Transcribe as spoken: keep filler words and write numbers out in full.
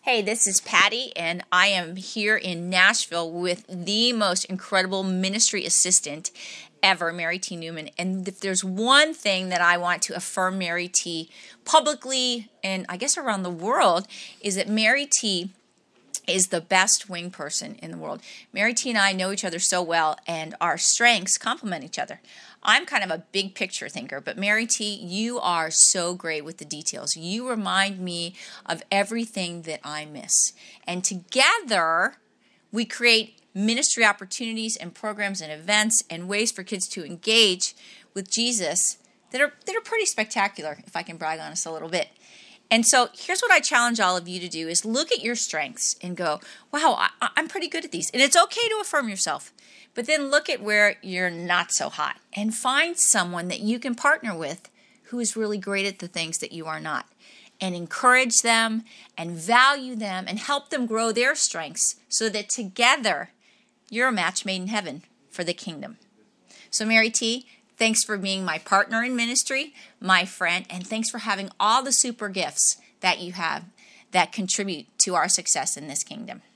Hey, this is Patty, and I am here in Nashville with the most incredible ministry assistant ever, Mary T. Newman. And if there's one thing that I want to affirm Mary T. publicly and I guess around the world is that Mary T. is the best wing person in the world. Mary T. and I know each other so well, and our strengths complement each other. I'm kind of a big picture thinker, but Mary T., you are so great with the details. You remind me of everything that I miss. And together, we create ministry opportunities and programs and events and ways for kids to engage with Jesus that are that are pretty spectacular, if I can brag on us a little bit. And so here's what I challenge all of you to do is look at your strengths and go, wow, I, I'm pretty good at these. And it's okay to affirm yourself. But then look at where you're not so hot and find someone that you can partner with who is really great at the things that you are not. And encourage them and value them and help them grow their strengths so that together you're a match made in heaven for the kingdom. So Mary T., thanks for being my partner in ministry, my friend, and thanks for having all the super gifts that you have that contribute to our success in this kingdom.